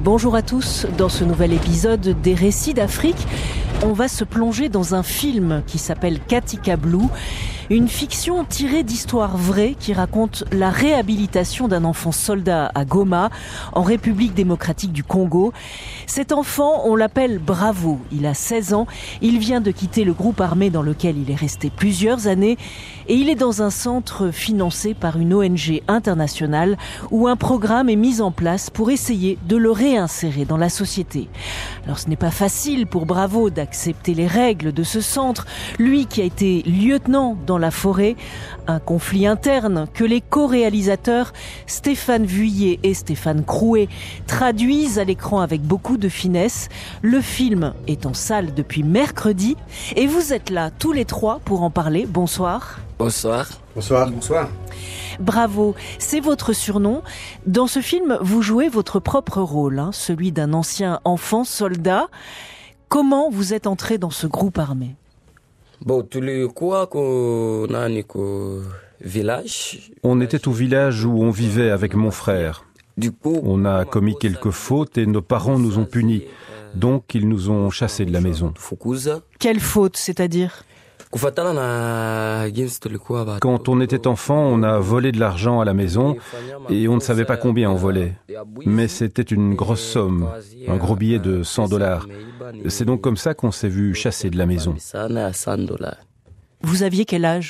Bonjour à tous, dans ce nouvel épisode des Récits d'Afrique, on va se plonger dans un film qui s'appelle Katika Blue, une fiction tirée d'histoires vraies qui raconte la réhabilitation d'un enfant soldat à Goma, en République démocratique du Congo. Cet enfant, on l'appelle Bravo, il a 16 ans, il vient de quitter le groupe armé dans lequel il est resté plusieurs années et il est dans un centre financé par une ONG internationale où un programme est mis en place pour essayer de le réinsérer dans la société. Alors ce n'est pas facile pour Bravo d'accepter les règles de ce centre, lui qui a été lieutenant dans la forêt, un conflit interne que les co-réalisateurs Stéphane Vuillet et Stéphane Crouet traduisent à l'écran avec beaucoup de finesse. Le film est en salle depuis mercredi et vous êtes là tous les trois pour en parler. Bonsoir. Bonsoir. Bonsoir. Bonsoir. Bravo, c'est votre surnom. Dans ce film, vous jouez votre propre rôle, celui d'un ancien enfant soldat. Comment vous êtes entré dans ce groupe armé ? On était au village où on vivait avec mon frère. On a commis quelques fautes et nos parents nous ont punis. Donc ils nous ont chassés de la maison. Quelle faute, c'est-à-dire ? Quand on était enfant, on a volé de l'argent à la maison et on ne savait pas combien on volait. Mais c'était une grosse somme, un gros billet de $100. C'est donc comme ça qu'on s'est vu chasser de la maison. Vous aviez quel âge ?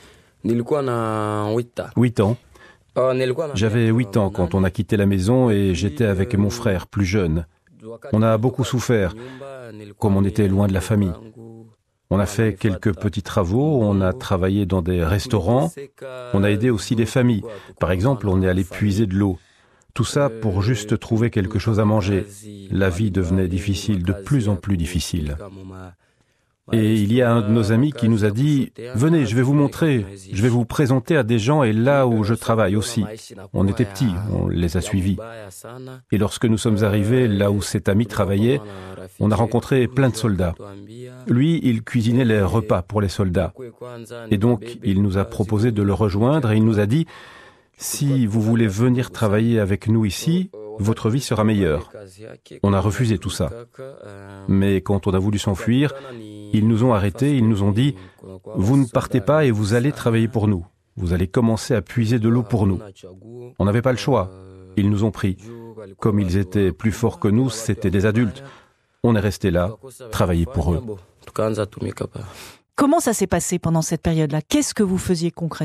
8 ans. J'avais 8 ans quand on a quitté la maison et j'étais avec mon frère plus jeune. On a beaucoup souffert, comme on était loin de la famille. On a fait quelques petits travaux, on a travaillé dans des restaurants, on a aidé aussi des familles. Par exemple, on est allé puiser de l'eau. Tout ça pour juste trouver quelque chose à manger. La vie devenait difficile, de plus en plus difficile. Et il y a un de nos amis qui nous a dit « Venez, je vais vous montrer, je vais vous présenter à des gens et là où je travaille aussi. » On était petits, on les a suivis. Et lorsque nous sommes arrivés là où cet ami travaillait, on a rencontré plein de soldats. Lui, il cuisinait les repas pour les soldats. Et donc, il nous a proposé de le rejoindre et il nous a dit « Si vous voulez venir travailler avec nous ici, votre vie sera meilleure. » On a refusé tout ça. Mais quand on a voulu s'enfuir, ils nous ont arrêtés, ils nous ont dit « Vous ne partez pas et vous allez travailler pour nous. Vous allez commencer à puiser de l'eau pour nous. » On n'avait pas le choix. Ils nous ont pris. Comme ils étaient plus forts que nous, c'était des adultes. On est resté là, travailler pour eux. Comment ça s'est passé pendant cette période-là ? Qu'est-ce que vous faisiez concrètement ?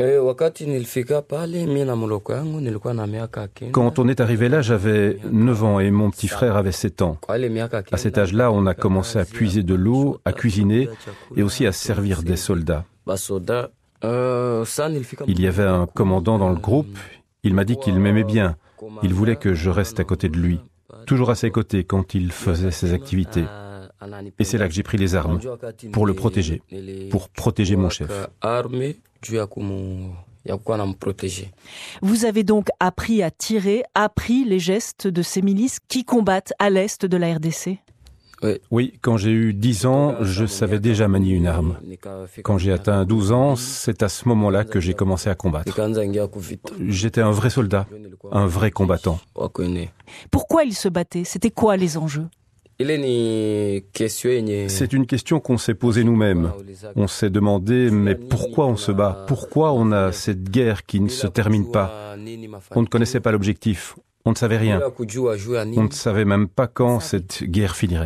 Quand on est arrivé là, j'avais 9 ans et mon petit frère avait 7 ans. À cet âge-là, on a commencé à puiser de l'eau, à cuisiner et aussi à servir des soldats. Il y avait un commandant dans le groupe, il m'a dit qu'il m'aimait bien. Il voulait que je reste à côté de lui, toujours à ses côtés quand il faisait ses activités. Et c'est là que j'ai pris les armes, pour le protéger, pour protéger mon chef. Vous avez donc appris à tirer, appris les gestes de ces milices qui combattent à l'est de la RDC ? Oui, quand j'ai eu 10 ans, je savais déjà manier une arme. Quand j'ai atteint 12 ans, c'est à ce moment-là que j'ai commencé à combattre. J'étais un vrai soldat, un vrai combattant. Pourquoi ils se battaient ? C'était quoi les enjeux ? C'est une question qu'on s'est posée nous-mêmes. On s'est demandé, mais pourquoi on se bat ? Pourquoi on a cette guerre qui ne se termine pas ? On ne connaissait pas l'objectif. On ne savait rien. On ne savait même pas quand cette guerre finirait.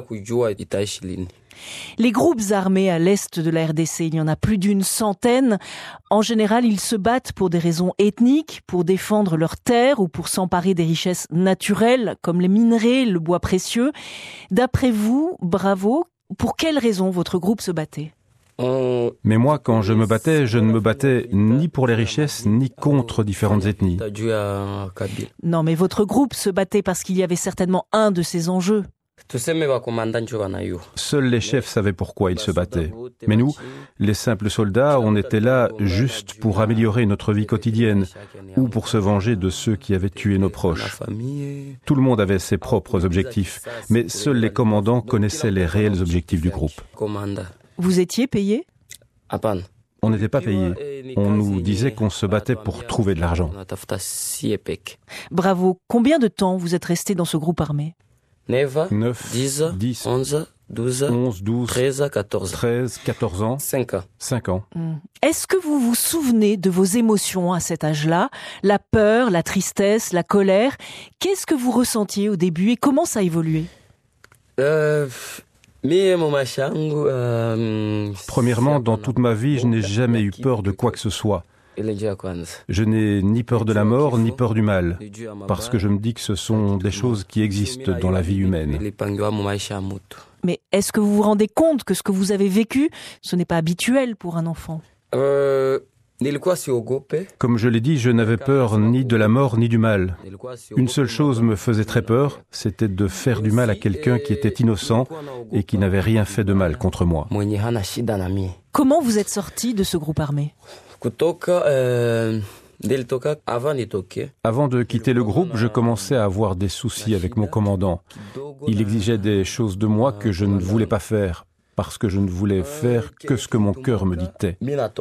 Les groupes armés à l'est de la RDC, il y en a plus d'une centaine. En général, ils se battent pour des raisons ethniques, pour défendre leurs terres ou pour s'emparer des richesses naturelles comme les minerais, le bois précieux. D'après vous, Bravo, pour quelles raisons votre groupe se battait ? Mais moi, quand je me battais, je ne me battais ni pour les richesses, ni contre différentes ethnies. Non, mais votre groupe se battait parce qu'il y avait certainement un de ces enjeux. Seuls les chefs savaient pourquoi ils se battaient. Mais nous, les simples soldats, on était là juste pour améliorer notre vie quotidienne ou pour se venger de ceux qui avaient tué nos proches. Tout le monde avait ses propres objectifs, mais seuls les commandants connaissaient les réels objectifs du groupe. Vous étiez payé ? On n'était pas payé. On nous disait qu'on se battait pour trouver de l'argent. Bravo. Combien de temps vous êtes resté dans ce groupe armé? 9, 10, 11, 12, 13, 14 ans. 5 ans. Est-ce que vous vous souvenez de vos émotions à cet âge-là? La peur, la tristesse, la colère. Qu'est-ce que vous ressentiez au début et comment ça a évolué? Premièrement, dans toute ma vie, je n'ai jamais eu peur de quoi que ce soit. Je n'ai ni peur de la mort, ni peur du mal, parce que je me dis que ce sont des choses qui existent dans la vie humaine. Mais est-ce que vous vous rendez compte que ce que vous avez vécu, ce n'est pas habituel pour un enfant? Comme je l'ai dit, je n'avais peur ni de la mort ni du mal. Une seule chose me faisait très peur, c'était de faire du mal à quelqu'un qui était innocent et qui n'avait rien fait de mal contre moi. Comment vous êtes sorti de ce groupe armé? Avant de quitter le groupe, je commençais à avoir des soucis avec mon commandant. Il exigeait des choses de moi que je ne voulais pas faire, parce que je ne voulais faire que ce que mon cœur me dictait.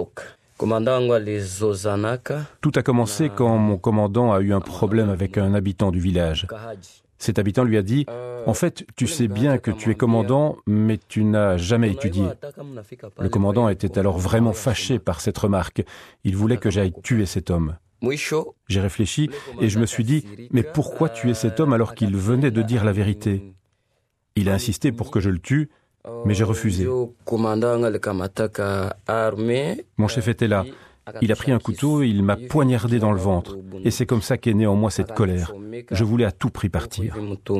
Tout a commencé quand mon commandant a eu un problème avec un habitant du village. Cet habitant lui a dit « En fait, tu sais bien que tu es commandant, mais tu n'as jamais étudié. » Le commandant était alors vraiment fâché par cette remarque. Il voulait que j'aille tuer cet homme. J'ai réfléchi et je me suis dit « Mais pourquoi tuer cet homme alors qu'il venait de dire la vérité ?» Il a insisté pour que je le tue, mais j'ai refusé. Mon chef était là. Il a pris un couteau et il m'a poignardé dans le ventre. Et c'est comme ça qu'est née en moi cette colère. Je voulais à tout prix partir.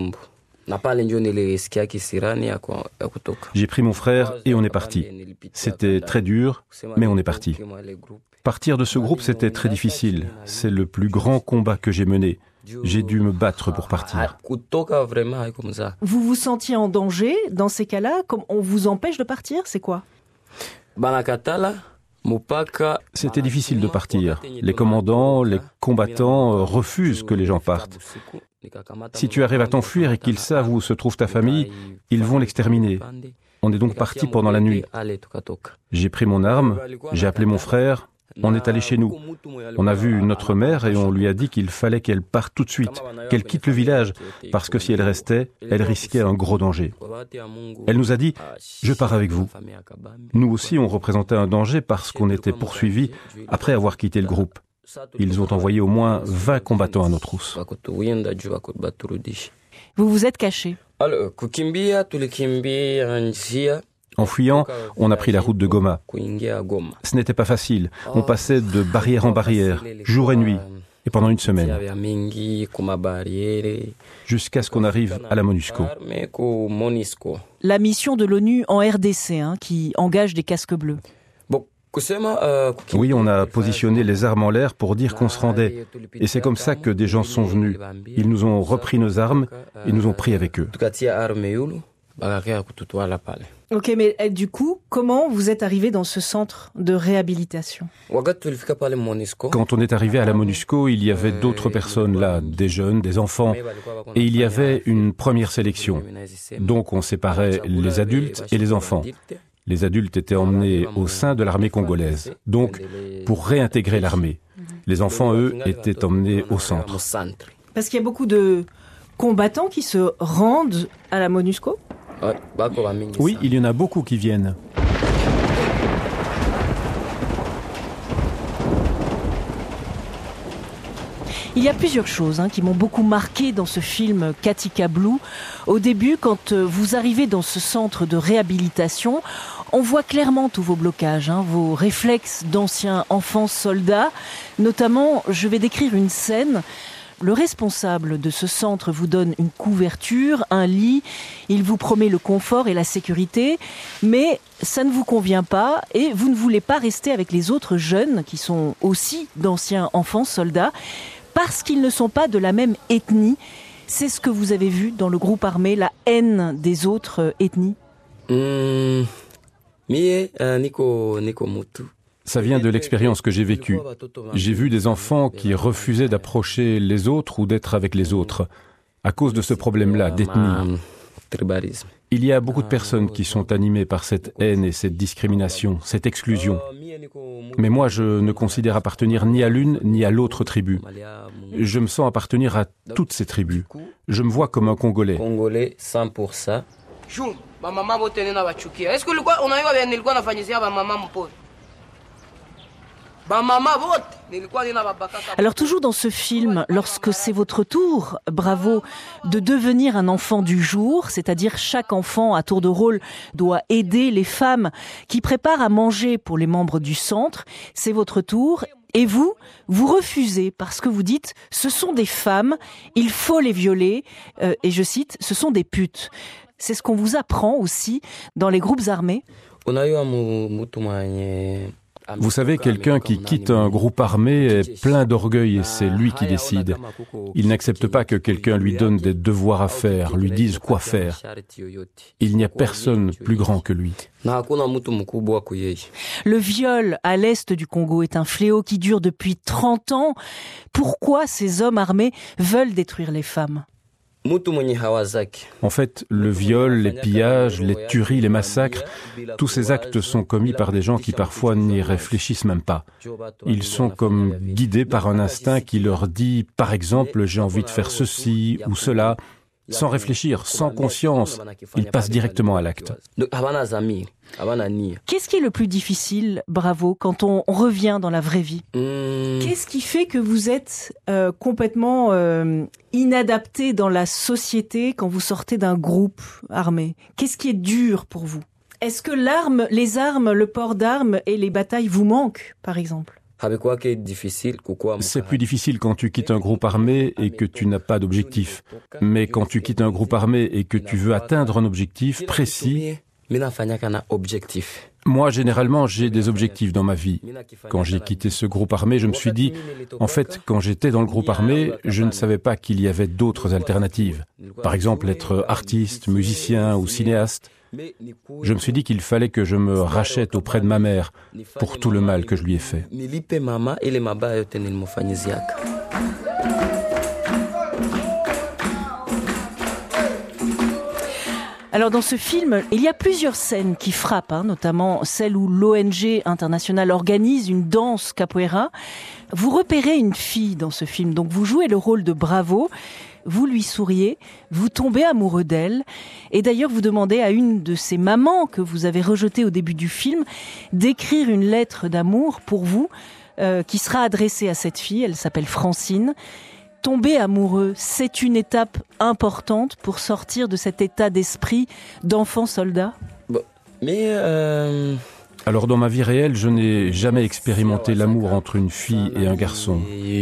J'ai pris mon frère et on est parti. C'était très dur, mais on est parti. Partir de ce groupe, c'était très difficile. C'est le plus grand combat que j'ai mené. J'ai dû me battre pour partir. Vous vous sentiez en danger dans ces cas-là? Comme on vous empêche de partir, c'est quoi? C'était difficile de partir. Les commandants, les combattants refusent que les gens partent. Si tu arrives à t'enfuir et qu'ils savent où se trouve ta famille, ils vont l'exterminer. On est donc parti pendant la nuit. J'ai pris mon arme, j'ai appelé mon frère, on est allé chez nous. On a vu notre mère et on lui a dit qu'il fallait qu'elle parte tout de suite, qu'elle quitte le village, parce que si elle restait, elle risquait un gros danger. Elle nous a dit « Je pars avec vous ». Nous aussi, on représentait un danger parce qu'on était poursuivis après avoir quitté le groupe. Ils ont envoyé au moins 20 combattants à nos trousses. Vous vous êtes caché. En fuyant, on a pris la route de Goma. Ce n'était pas facile. On passait de barrière en barrière, jour et nuit, et pendant une semaine, jusqu'à ce qu'on arrive à la MONUSCO. La mission de l'ONU en RDC, qui engage des casques bleus. Oui, on a positionné les armes en l'air pour dire qu'on se rendait. Et c'est comme ça que des gens sont venus. Ils nous ont repris nos armes et nous ont pris avec eux. Ok, mais du coup, comment vous êtes arrivé dans ce centre de réhabilitation? Quand on est arrivé à la MONUSCO, il y avait d'autres personnes là, des jeunes, des enfants, et il y avait une première sélection. Donc on séparait les adultes et les enfants. Les adultes étaient emmenés au sein de l'armée congolaise, donc pour réintégrer l'armée. Les enfants, eux, étaient emmenés au centre. Parce qu'il y a beaucoup de combattants qui se rendent à la MONUSCO? Oui, il y en a beaucoup qui viennent. Il y a plusieurs choses qui m'ont beaucoup marqué dans ce film Katika Blue. Au début, quand vous arrivez dans ce centre de réhabilitation, on voit clairement tous vos blocages, vos réflexes d'anciens enfants soldats. Notamment, je vais décrire une scène. Le responsable de ce centre vous donne une couverture, un lit, il vous promet le confort et la sécurité, mais ça ne vous convient pas et vous ne voulez pas rester avec les autres jeunes qui sont aussi d'anciens enfants soldats parce qu'ils ne sont pas de la même ethnie. C'est ce que vous avez vu dans le groupe armé, la haine des autres ethnies? Ça vient de l'expérience que j'ai vécue. J'ai vu des enfants qui refusaient d'approcher les autres ou d'être avec les autres, à cause de ce problème-là, d'ethnie. Il y a beaucoup de personnes qui sont animées par cette haine et cette discrimination, cette exclusion. Mais moi, je ne considère appartenir ni à l'une ni à l'autre tribu. Je me sens appartenir à toutes ces tribus. Je me vois comme un Congolais. Congolais 100%. Alors toujours dans ce film, lorsque c'est votre tour, Bravo, de devenir un enfant du jour, c'est-à-dire chaque enfant à tour de rôle doit aider les femmes qui préparent à manger pour les membres du centre, c'est votre tour. Et vous refusez parce que vous dites « ce sont des femmes, il faut les violer » et je cite « ce sont des putes ». C'est ce qu'on vous apprend aussi dans les groupes armés. Vous savez, quelqu'un qui quitte un groupe armé est plein d'orgueil et c'est lui qui décide. Il n'accepte pas que quelqu'un lui donne des devoirs à faire, lui dise quoi faire. Il n'y a personne plus grand que lui. Le viol à l'est du Congo est un fléau qui dure depuis 30 ans. Pourquoi ces hommes armés veulent détruire les femmes ? En fait, le viol, les pillages, les tueries, les massacres, tous ces actes sont commis par des gens qui parfois n'y réfléchissent même pas. Ils sont comme guidés par un instinct qui leur dit, par exemple, j'ai envie de faire ceci ou cela, sans réfléchir, sans conscience. Ils passent directement à l'acte. Qu'est-ce qui est le plus difficile, Bravo, quand on revient dans la vraie vie ? Qu'est-ce qui fait que vous êtes complètement inadapté dans la société quand vous sortez d'un groupe armé ? Qu'est-ce qui est dur pour vous ? Est-ce que les armes, le port d'armes et les batailles vous manquent, par exemple ? C'est plus difficile quand tu quittes un groupe armé et que tu n'as pas d'objectif. Mais quand tu quittes un groupe armé et que tu veux atteindre un objectif précis... Moi, généralement, j'ai des objectifs dans ma vie. Quand j'ai quitté ce groupe armé, je me suis dit, en fait, quand j'étais dans le groupe armé, je ne savais pas qu'il y avait d'autres alternatives. Par exemple, être artiste, musicien ou cinéaste. Je me suis dit qu'il fallait que je me rachète auprès de ma mère pour tout le mal que je lui ai fait. Alors dans ce film, il y a plusieurs scènes qui frappent, notamment celle où l'ONG internationale organise une danse capoeira. Vous repérez une fille dans ce film, donc vous jouez le rôle de Bravo, vous lui souriez, vous tombez amoureux d'elle, et d'ailleurs vous demandez à une de ces mamans que vous avez rejetées au début du film d'écrire une lettre d'amour pour vous qui sera adressée à cette fille, elle s'appelle Francine. Tomber amoureux, c'est une étape importante pour sortir de cet état d'esprit d'enfant soldat ? Alors dans ma vie réelle, je n'ai jamais expérimenté l'amour entre une fille et un garçon.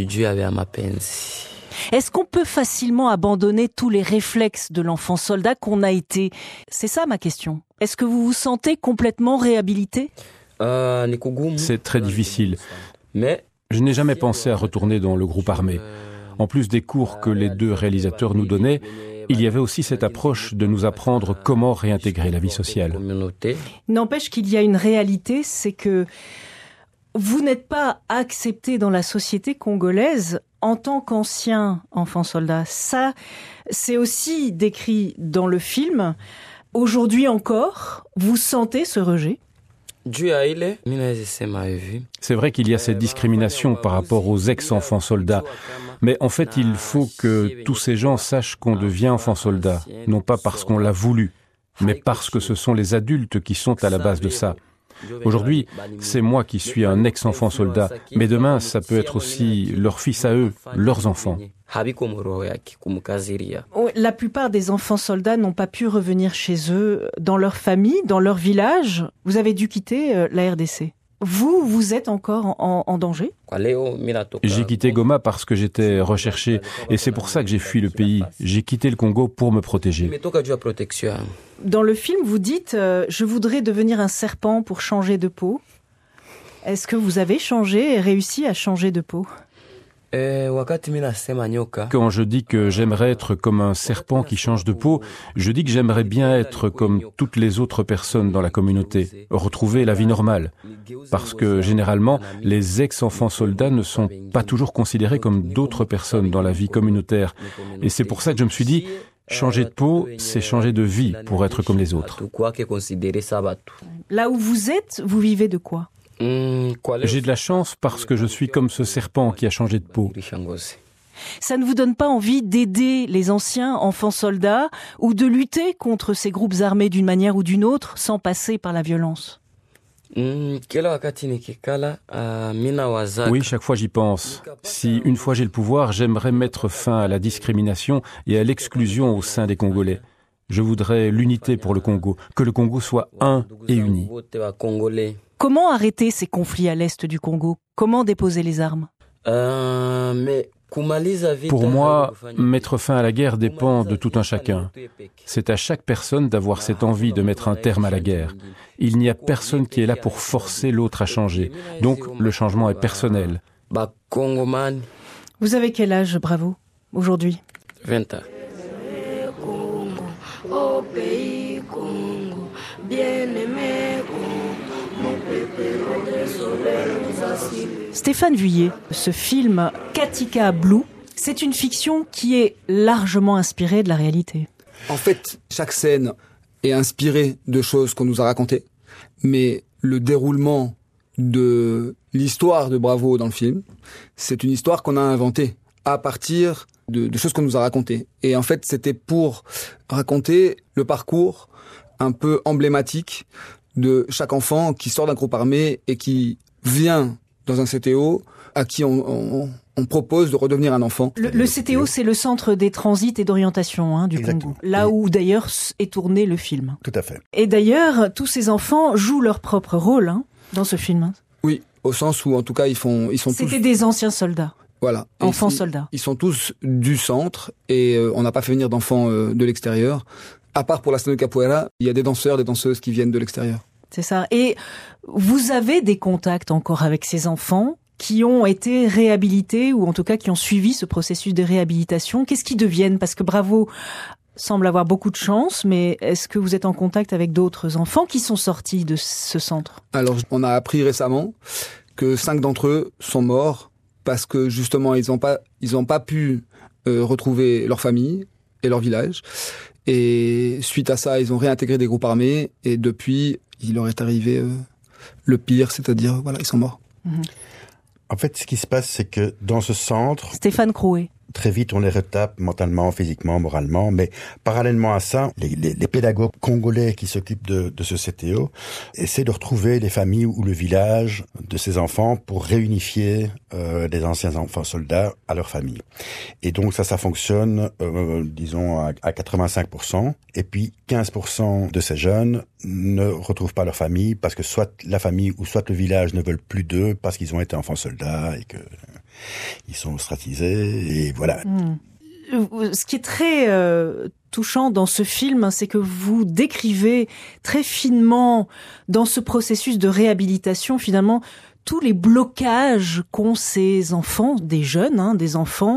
Est-ce qu'on peut facilement abandonner tous les réflexes de l'enfant soldat qu'on a été ? C'est ça ma question. Est-ce que vous vous sentez complètement réhabilité ? C'est très difficile. Mais je n'ai jamais pensé à retourner dans le groupe armé. En plus des cours que les deux réalisateurs nous donnaient, il y avait aussi cette approche de nous apprendre comment réintégrer la vie sociale. N'empêche qu'il y a une réalité, c'est que vous n'êtes pas accepté dans la société congolaise en tant qu'ancien enfant soldat. Ça, c'est aussi décrit dans le film. Aujourd'hui encore, vous sentez ce rejet ? C'est vrai qu'il y a cette discrimination par rapport aux ex-enfants soldats. Mais en fait, il faut que tous ces gens sachent qu'on devient enfant soldat, non pas parce qu'on l'a voulu, mais parce que ce sont les adultes qui sont à la base de ça. Aujourd'hui, c'est moi qui suis un ex-enfant soldat, mais demain, ça peut être aussi leur fils à eux, leurs enfants. La plupart des enfants soldats n'ont pas pu revenir chez eux, dans leur famille, dans leur village. Vous avez dû quitter la RDC. Vous êtes encore en danger ? J'ai quitté Goma parce que j'étais recherché et c'est pour ça que j'ai fui le pays. J'ai quitté le Congo pour me protéger. Dans le film, vous dites « Je voudrais devenir un serpent pour changer de peau ». Est-ce que vous avez changé et réussi à changer de peau ? Quand je dis que j'aimerais être comme un serpent qui change de peau, je dis que j'aimerais bien être comme toutes les autres personnes dans la communauté, retrouver la vie normale. Parce que généralement, les ex-enfants soldats ne sont pas toujours considérés comme d'autres personnes dans la vie communautaire. Et c'est pour ça que je me suis dit, Changer de peau, c'est changer de vie pour être comme les autres. Là où vous êtes, vous vivez de quoi ? J'ai de la chance parce que je suis comme ce serpent qui a changé de peau. Ça ne vous donne pas envie d'aider les anciens enfants soldats ou de lutter contre ces groupes armés d'une manière ou d'une autre sans passer par la violence ? Oui, chaque fois j'y pense. Si une fois j'ai le pouvoir, j'aimerais mettre fin à la discrimination et à l'exclusion au sein des Congolais. Je voudrais l'unité pour le Congo, que le Congo soit un et uni. Comment arrêter ces conflits à l'est du Congo ? Comment déposer les armes ? Pour moi, mettre fin à la guerre dépend de tout un chacun. C'est à chaque personne d'avoir cette envie de mettre un terme à la guerre. Il n'y a personne qui est là pour forcer l'autre à changer. Donc, le changement est personnel. Vous avez quel âge, Bravo, aujourd'hui ? 20 ans. Stéphane Vuillet, ce film Katika Blue, c'est une fiction qui est largement inspirée de la réalité. En fait, chaque scène est inspirée de choses qu'on nous a racontées, mais le déroulement de l'histoire de Bravo dans le film, c'est une histoire qu'on a inventée à partir de choses qu'on nous a racontées. Et en fait, c'était pour raconter le parcours un peu emblématique de chaque enfant qui sort d'un groupe armé et qui vient dans un CTO à qui on propose de redevenir un enfant. Le CTO, c'est le centre des transits et d'orientation du Congo. Là où d'ailleurs est tourné le film. Tout à fait. Et d'ailleurs, tous ces enfants jouent leur propre rôle dans ce film. Oui, au sens où en tout cas ils sont C'était tous des anciens soldats. Voilà. Enfants soldats. Ils sont tous du centre et on n'a pas fait venir d'enfants de l'extérieur. À part pour la scène de capoeira, il y a des danseurs, des danseuses qui viennent de l'extérieur. C'est ça. Et vous avez des contacts encore avec ces enfants qui ont été réhabilités ou en tout cas qui ont suivi ce processus de réhabilitation. Qu'est-ce qu'ils deviennent ? Parce que Bravo semble avoir beaucoup de chance, mais est-ce que vous êtes en contact avec d'autres enfants qui sont sortis de ce centre ? Alors, on a appris récemment que 5 d'entre eux sont morts parce que justement, ils ont pas pu retrouver leur famille et leur village. Et suite à ça, ils ont réintégré des groupes armés et depuis, il leur est arrivé le pire, c'est-à-dire, voilà, ils sont morts. En fait, ce qui se passe, c'est que dans ce centre... Stéphane Crouet. Très vite, on les retape mentalement, physiquement, moralement. Mais parallèlement à ça, les pédagogues congolais qui s'occupent de ce CTO essaient de retrouver les familles ou le village de ces enfants pour réunifier les anciens enfants soldats à leur famille. Et donc ça fonctionne, disons, à 85%. Et puis 15% de ces jeunes ne retrouvent pas leur famille parce que soit la famille ou soit le village ne veulent plus d'eux parce qu'ils ont été enfants soldats et que... ils sont ostracisés et voilà. Ce qui est très touchant dans ce film, c'est que vous décrivez très finement dans ce processus de réhabilitation finalement tous les blocages qu'ont ces enfants, des jeunes, des enfants.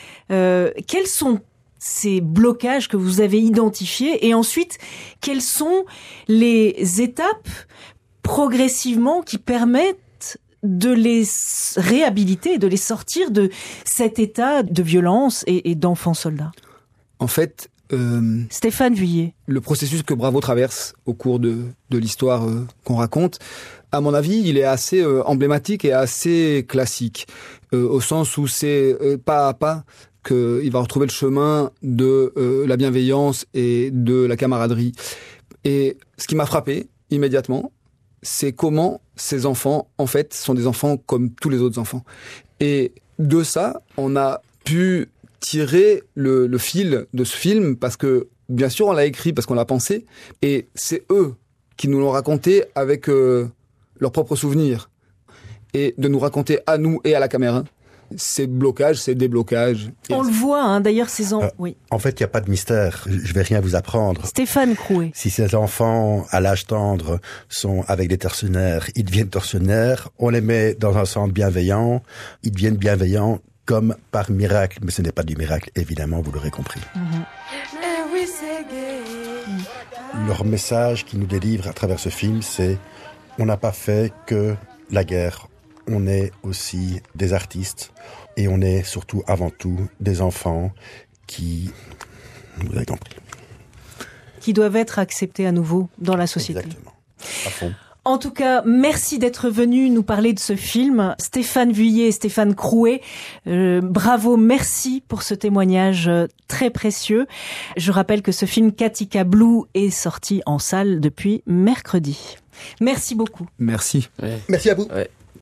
Quels sont ces blocages que vous avez identifiés et ensuite quelles sont les étapes progressivement qui permettent de les réhabiliter, de les sortir de cet état de violence et d'enfants soldats? En fait, Stéphane Vuillet. Le processus que Bravo traverse au cours de l'histoire qu'on raconte, à mon avis, il est assez emblématique et assez classique, au sens où c'est pas à pas qu'il va retrouver le chemin de la bienveillance et de la camaraderie. Et ce qui m'a frappé immédiatement, c'est comment ces enfants, en fait, sont des enfants comme tous les autres enfants. Et de ça, on a pu tirer le fil de ce film parce que, bien sûr, on l'a écrit parce qu'on l'a pensé, et c'est eux qui nous l'ont raconté avec leurs propres souvenirs. Et de nous raconter à nous et à la caméra ces blocages, ces déblocages. On le voit, d'ailleurs, oui. En fait, il n'y a pas de mystère. Je vais rien vous apprendre. Stéphane Crouet. Si ces enfants, à l'âge tendre, sont avec des tortionnaires, ils deviennent tortionnaires. On les met dans un centre bienveillant. Ils deviennent bienveillants comme par miracle. Mais ce n'est pas du miracle, évidemment, vous l'aurez compris. Leur message qu'ils nous délivrent à travers ce film, c'est « On n'a pas fait que la guerre. On est aussi des artistes et on est surtout avant tout des enfants qui Vous avez compris. Qui doivent être acceptés à nouveau dans la société. Exactement. À fond. En tout cas, merci d'être venu nous parler de ce film. Stéphane Vuillet et Stéphane Crouet, bravo, merci pour ce témoignage très précieux. Je rappelle que ce film Katika Blue est sorti en salle depuis mercredi. Merci beaucoup. Merci. Merci à vous. Ouais.